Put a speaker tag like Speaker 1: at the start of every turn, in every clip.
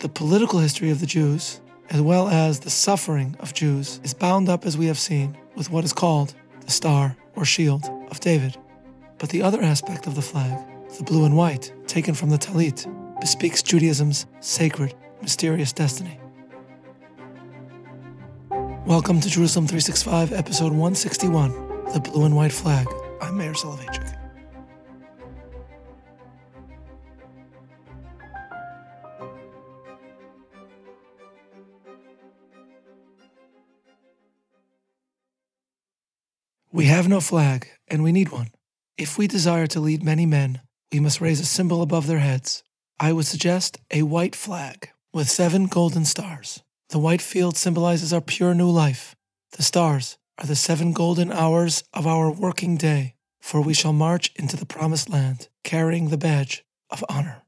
Speaker 1: The political history of the Jews, as well as the suffering of Jews, is bound up, as we have seen, with what is called the Star or Shield of David. But the other aspect of the flag, the blue and white, taken from the Talit, bespeaks Judaism's sacred, mysterious destiny. Welcome to Jerusalem 365, episode 161, The Blue and White Flag. I'm Meir Soloveichik. We have no flag, and we need one. If we desire to lead many men, we must raise a symbol above their heads. I would suggest a white flag with 7 golden stars. The white field symbolizes our pure new life. The stars are the 7 golden hours of our working day, for we shall march into the promised land, carrying the badge of honor.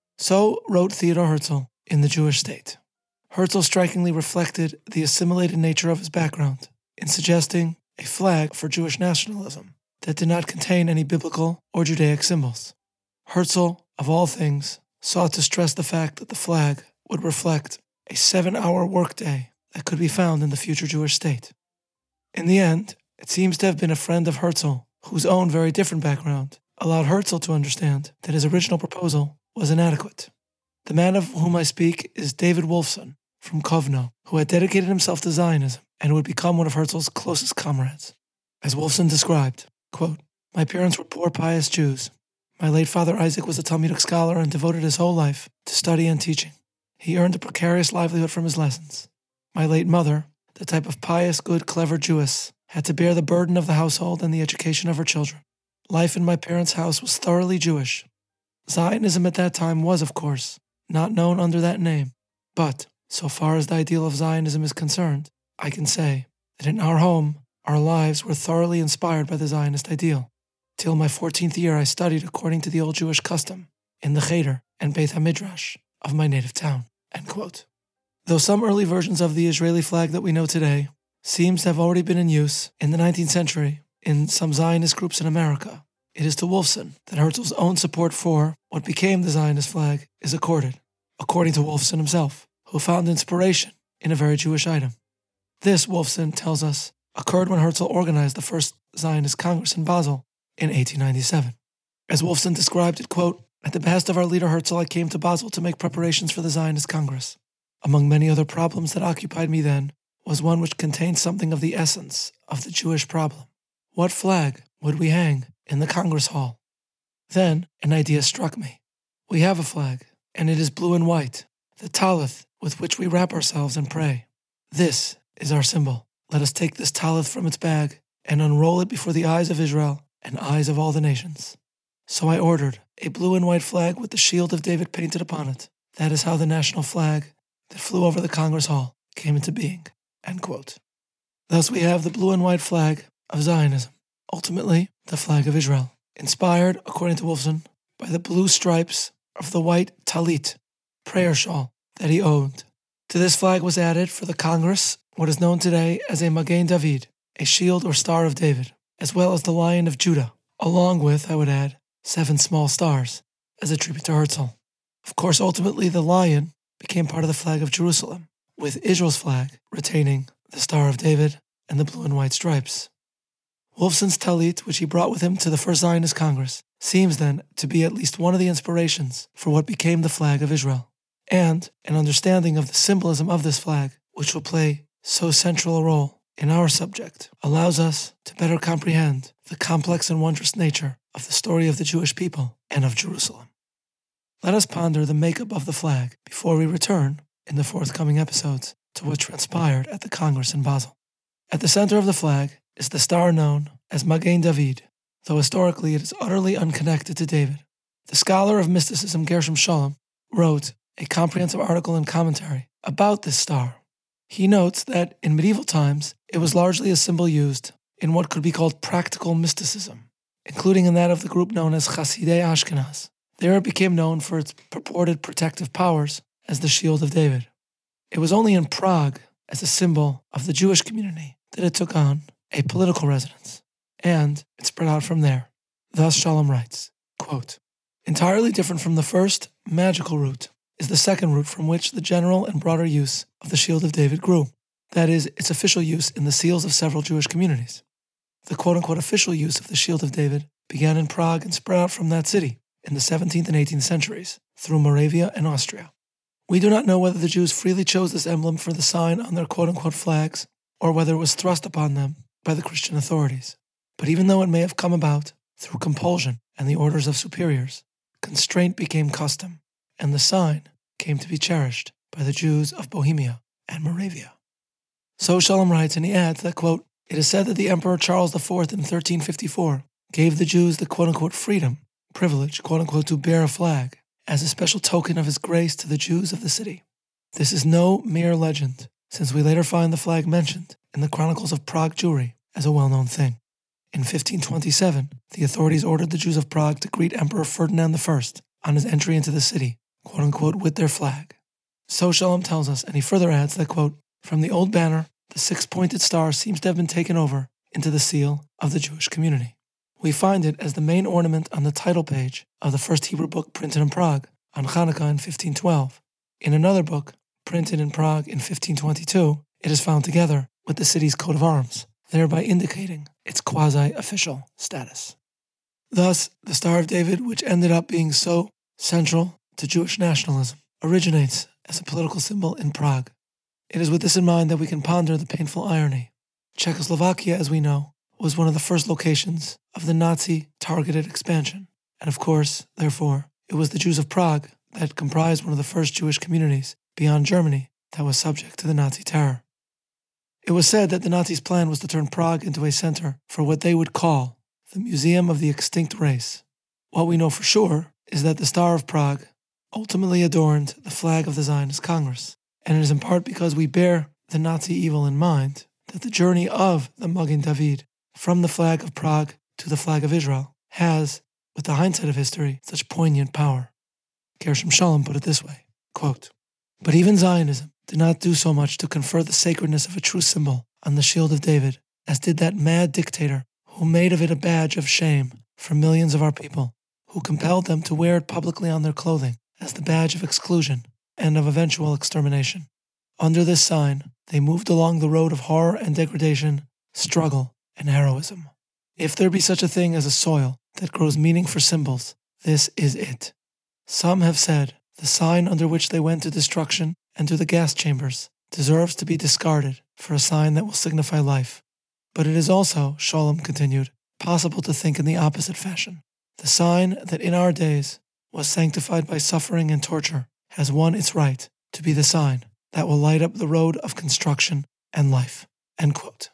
Speaker 1: So wrote Theodor Herzl in The Jewish State. Herzl strikingly reflected the assimilated nature of his background in suggesting a flag for Jewish nationalism that did not contain any biblical or Judaic symbols. Herzl, of all things, sought to stress the fact that the flag would reflect a 7-hour workday that could be found in the future Jewish state. In the end, it seems to have been a friend of Herzl, whose own very different background allowed Herzl to understand that his original proposal was inadequate. The man of whom I speak is David Wolfson from Kovno, who had dedicated himself to Zionism and would become one of Herzl's closest comrades. As Wolfson described, quote, "My parents were poor, pious Jews. My late father Isaac was a Talmudic scholar and devoted his whole life to study and teaching. He earned a precarious livelihood from his lessons. My late mother, the type of pious, good, clever Jewess, had to bear the burden of the household and the education of her children. Life in my parents' house was thoroughly Jewish. Zionism at that time was, of course, not known under that name, but so far as the ideal of Zionism is concerned, I can say that in our home, our lives were thoroughly inspired by the Zionist ideal. Till my 14th year, I studied according to the old Jewish custom in the Cheder and Beit HaMidrash of my native town." End quote. Though some early versions of the Israeli flag that we know today seems to have already been in use in the 19th century in some Zionist groups in America, it is to Wolfson that Herzl's own support for what became the Zionist flag is accorded, according to Wolfson himself, who found inspiration in a very Jewish item. This, Wolfson tells us, occurred when Herzl organized the first Zionist Congress in Basel in 1897. As Wolfson described it, quote, "At the behest of our leader Herzl, I came to Basel to make preparations for the Zionist Congress. Among many other problems that occupied me then was one which contained something of the essence of the Jewish problem. What flag would we hang in the Congress Hall? Then an idea struck me. We have a flag, and it is blue and white, the talith with which we wrap ourselves and pray. This is our symbol. Let us take this talith from its bag and unroll it before the eyes of Israel and eyes of all the nations. So I ordered a blue and white flag with the shield of David painted upon it. That is how the national flag that flew over the Congress Hall came into being." End quote. Thus we have the blue and white flag of Zionism, ultimately the flag of Israel, inspired, according to Wolfson, by the blue stripes of the white talit, prayer shawl, that he owned. To this flag was added for the Congress what is known today as a Magen David, a shield or star of David, as well as the Lion of Judah, along with, I would add, 7 small stars, as a tribute to Herzl. Of course, ultimately the lion became part of the flag of Jerusalem, with Israel's flag retaining the Star of David and the blue and white stripes. Wolfson's talit, which he brought with him to the First Zionist Congress, seems then to be at least one of the inspirations for what became the flag of Israel, and an understanding of the symbolism of this flag, which will play so central a role in our subject, allows us to better comprehend the complex and wondrous nature of the story of the Jewish people and of Jerusalem. Let us ponder the makeup of the flag before we return, in the forthcoming episodes, to what transpired at the Congress in Basel. At the center of the flag is the star known as Magen David, though historically it is utterly unconnected to David. The scholar of mysticism Gershom Scholem wrote a comprehensive article and commentary about this star. He notes that in medieval times it was largely a symbol used in what could be called practical mysticism, including in that of the group known as Hasidei Ashkenaz. There it became known for its purported protective powers as the Shield of David. It was only in Prague, as a symbol of the Jewish community, that it took on a political resonance, and it spread out from there. Thus Scholem writes, quote, "Entirely different from the first, magical root is the second root from which the general and broader use of the Shield of David grew. That is, its official use in the seals of several Jewish communities. The quote-unquote official use of the Shield of David began in Prague and spread out from that city in the 17th and 18th centuries through Moravia and Austria. We do not know whether the Jews freely chose this emblem for the sign on their quote-unquote flags or whether it was thrust upon them by the Christian authorities. But even though it may have come about through compulsion and the orders of superiors, constraint became custom, and the sign came to be cherished by the Jews of Bohemia and Moravia. So Shalom writes, and he adds that, quote, it is said that the Emperor Charles IV in 1354 gave the Jews the quote-unquote freedom, privilege, quote-unquote, to bear a flag as a special token of his grace to the Jews of the city. This is no mere legend, since we later find the flag mentioned in the Chronicles of Prague Jewry as a well-known thing. In 1527, the authorities ordered the Jews of Prague to greet Emperor Ferdinand I on his entry into the city, quote-unquote, with their flag. So Shalom tells us, and he further adds that, quote, from the old banner, the six-pointed star seems to have been taken over into the seal of the Jewish community. We find it as the main ornament on the title page of the first Hebrew book printed in Prague on Hanukkah in 1512. In another book, printed in Prague in 1522, it is found together with the city's coat of arms, thereby indicating its quasi-official status. Thus, the Star of David, which ended up being so central to Jewish nationalism, originates as a political symbol in Prague. It is with this in mind that we can ponder the painful irony. Czechoslovakia, as we know, was one of the first locations of the Nazi-targeted expansion, and of course, therefore, it was the Jews of Prague that comprised one of the first Jewish communities beyond Germany that was subject to the Nazi terror. It was said that the Nazis' plan was to turn Prague into a center for what they would call the Museum of the Extinct Race. What we know for sure is that the Star of Prague ultimately adorned the flag of the Zionist Congress, and it is in part because we bear the Nazi evil in mind that the journey of the Magen David from the flag of Prague to the flag of Israel has, with the hindsight of history, such poignant power. Gershom Scholem put it this way, quote, but even Zionism did not do so much to confer the sacredness of a true symbol on the Shield of David as did that mad dictator who made of it a badge of shame for millions of our people, who compelled them to wear it publicly on their clothing as the badge of exclusion and of eventual extermination. Under this sign, they moved along the road of horror and degradation, struggle, and heroism. If there be such a thing as a soil that grows meaning for symbols, this is it. Some have said the sign under which they went to destruction and to the gas chambers deserves to be discarded for a sign that will signify life. But it is also, Scholem continued, possible to think in the opposite fashion. The sign that in our days was sanctified by suffering and torture has won its right to be the sign that will light up the road of construction and life. End quote.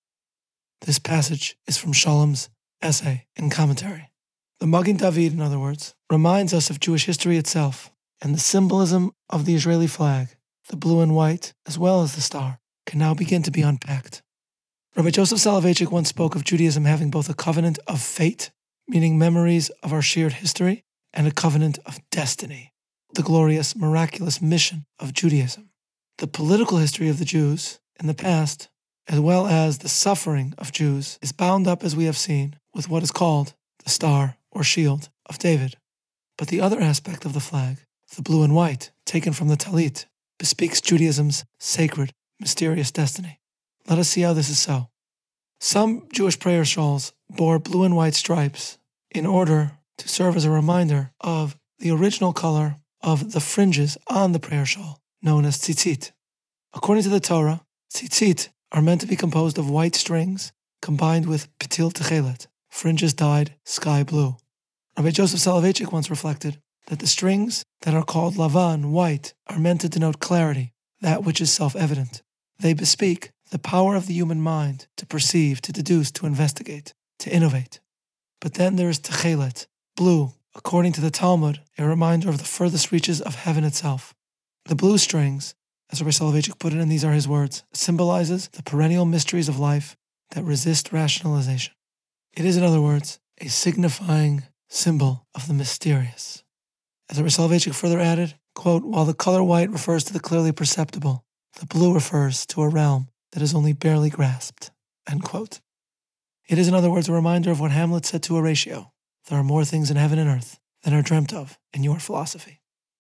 Speaker 1: This passage is from Scholem's essay and commentary. The Magen David, in other words, reminds us of Jewish history itself, and the symbolism of the Israeli flag, the blue and white, as well as the star, can now begin to be unpacked. Rabbi Joseph Soloveitchik once spoke of Judaism having both a covenant of fate, meaning memories of our shared history, and a covenant of destiny, the glorious, miraculous mission of Judaism. The political history of the Jews in the past, as well as the suffering of Jews, is bound up, as we have seen, with what is called the Star or Shield of David. But the other aspect of the flag, the blue and white, taken from the Talit, bespeaks Judaism's sacred, mysterious destiny. Let us see how this is so. Some Jewish prayer shawls bore blue and white stripes in order to serve as a reminder of the original color of the fringes on the prayer shawl, known as tzitzit. According to the Torah, tzitzit are meant to be composed of white strings combined with pitil techelet, fringes dyed sky blue. Rabbi Joseph Soloveitchik once reflected that the strings that are called lavan, white, are meant to denote clarity, that which is self-evident. They bespeak the power of the human mind to perceive, to deduce, to investigate, to innovate. But then there is techelet, blue, according to the Talmud, a reminder of the furthest reaches of heaven itself. The blue strings, as Rabbi Soloveitchik put it, and these are his words, symbolizes the perennial mysteries of life that resist rationalization. It is, in other words, a signifying symbol of the mysterious. As Rabbi Soloveitchik further added, quote, while the color white refers to the clearly perceptible, the blue refers to a realm that is only barely grasped. End quote. It is, in other words, a reminder of what Hamlet said to Horatio, there are more things in heaven and earth than are dreamt of in your philosophy.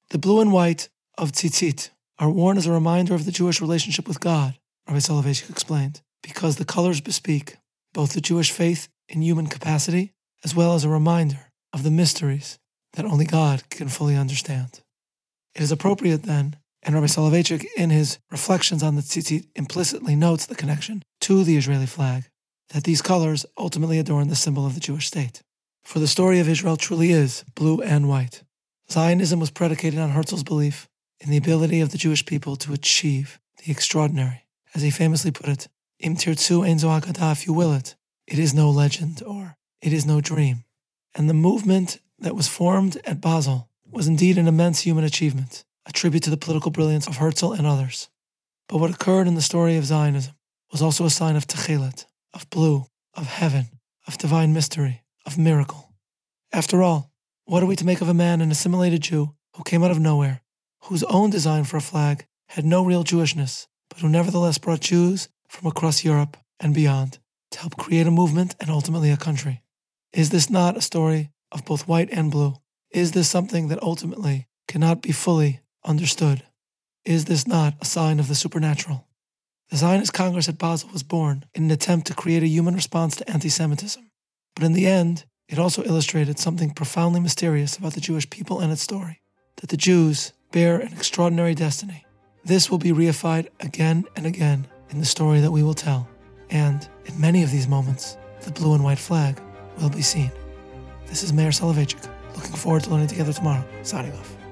Speaker 1: The blue and white of tzitzit are worn as a reminder of the Jewish relationship with God, Rabbi Soloveitchik explained, because the colors bespeak both the Jewish faith in human capacity as well as a reminder of the mysteries that only God can fully understand. It is appropriate then, and Rabbi Soloveitchik in his reflections on the tzitzit implicitly notes the connection to the Israeli flag, that these colors ultimately adorn the symbol of the Jewish state. For the story of Israel truly is blue and white. Zionism was predicated on Herzl's belief in the ability of the Jewish people to achieve the extraordinary. As he famously put it, Im tirtzu ein zo haggadah, if you will it is no legend, or it is no dream. And the movement that was formed at Basel was indeed an immense human achievement, a tribute to the political brilliance of Herzl and others. But what occurred in the story of Zionism was also a sign of Techelet, of blue, of heaven, of divine mystery, of miracle. After all, what are we to make of a man, an assimilated Jew, who came out of nowhere, whose own design for a flag had no real Jewishness, but who nevertheless brought Jews from across Europe and beyond to help create a movement and ultimately a country? Is this not a story of both white and blue? Is this something that ultimately cannot be fully understood? Is this not a sign of the supernatural? The Zionist Congress at Basel was born in an attempt to create a human response to anti-Semitism. But in the end, it also illustrated something profoundly mysterious about the Jewish people and its story, that the Jews bear an extraordinary destiny. This will be reified again and again in the story that we will tell, and in many of these moments, the blue and white flag will be seen. This is Meir Soloveitchik, looking forward to learning together tomorrow, signing off.